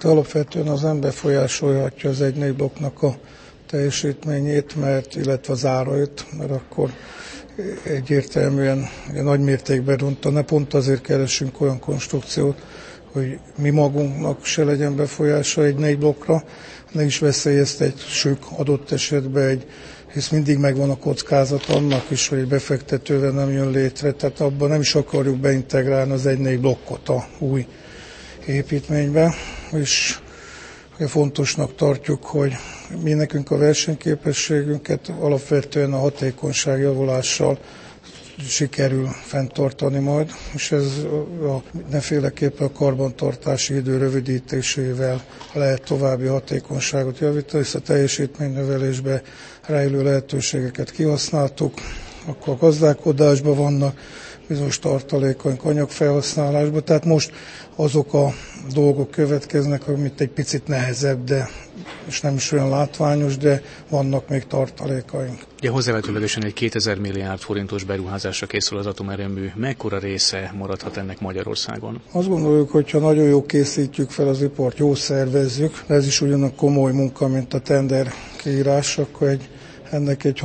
Alapvetően az nem befolyásolhatja az 1-4 blokknak a teljesítményét, illetve az árait, mert akkor egyértelműen nagy mértékben rontana. Pont azért keresünk olyan konstrukciót, hogy mi magunknak se legyen befolyása 1-4 blokkra, ne is veszélyeztessük adott esetben hisz mindig megvan a kockázat annak is, hogy egy befektetőre nem jön létre, tehát abban nem is akarjuk beintegrálni az 1-4 blokkot a új építménybe, és fontosnak tartjuk, hogy mi nekünk a versenyképességünket alapvetően a hatékonyság javulással sikerül fenntartani majd, és ez mindenféleképpen a karbantartási idő rövidítésével lehet további hatékonyságot javítani, hisz a teljesítménynövelésbe rejlő lehetőségeket kihasználtuk, akkor a gazdálkodásban vannak bizonyos tartalékaink anyagfelhasználásban, tehát most azok a dolgok következnek, amit egy picit nehezebb, és nem is olyan látványos, de vannak még tartalékaink. Ugye hozzávetőlegesen egy 2000 milliárd forintos beruházásra készül az atomerőmű. Mekkora része maradhat ennek Magyarországon? Azt gondoljuk, hogyha nagyon jó készítjük fel az ipart, jó szervezzük, de ez is ugyanak komoly munka, mint a tender kiírás, akkor ennek egy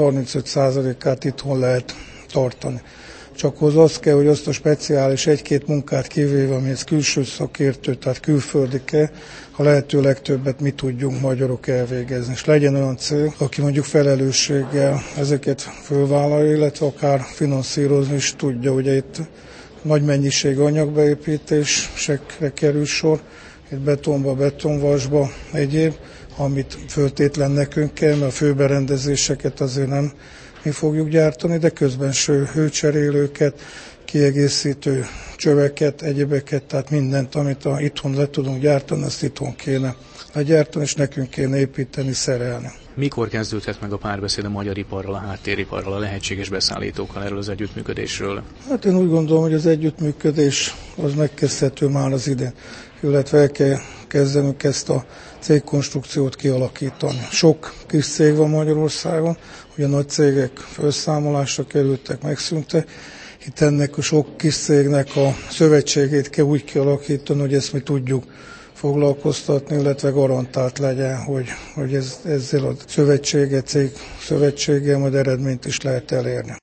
30-35%-át itthon lehet tartani. Csak hozzá az kell, hogy azt a speciális 1-2 munkát kivéve, amihez külső szakértő, tehát külföldi kell, a lehető legtöbbet mi tudjunk magyarok elvégezni. És legyen olyan cég, aki mondjuk felelősséggel ezeket fölvállalja, illetve akár finanszírozni is tudja. Ugye itt nagy mennyiségű anyagbeépítésekre kerül sor, itt betonba, betonvasba, egyéb, amit föltétlen nekünk kell, mert a főberendezéseket azért nem mi fogjuk gyártani, de közben hőcserélőket, kiegészítő csöveket, egyebeket, tehát mindent, amit itthon le tudunk gyártani, azt itthon kéne legyártani, és nekünk kéne építeni, szerelni. Mikor kezdődhet meg a párbeszéd a magyar iparral, a háttériparral, a lehetséges beszállítókkal erről az együttműködésről? Hát én úgy gondolom, hogy az együttműködés az megkezdhető már az idén, illetve el kell kezdenünk ezt a cégkonstrukciót kialakítani. Sok kis cég van Magyarországon, ugye nagy cégek felszámolásra kerültek, megszűntek. Itt ennek a sok kis cégnek a szövetségét kell úgy kialakítani, hogy ezt mi tudjuk foglalkoztatni, illetve garantált legyen, hogy ezzel a cég szövetséggel majd eredményt is lehet elérni.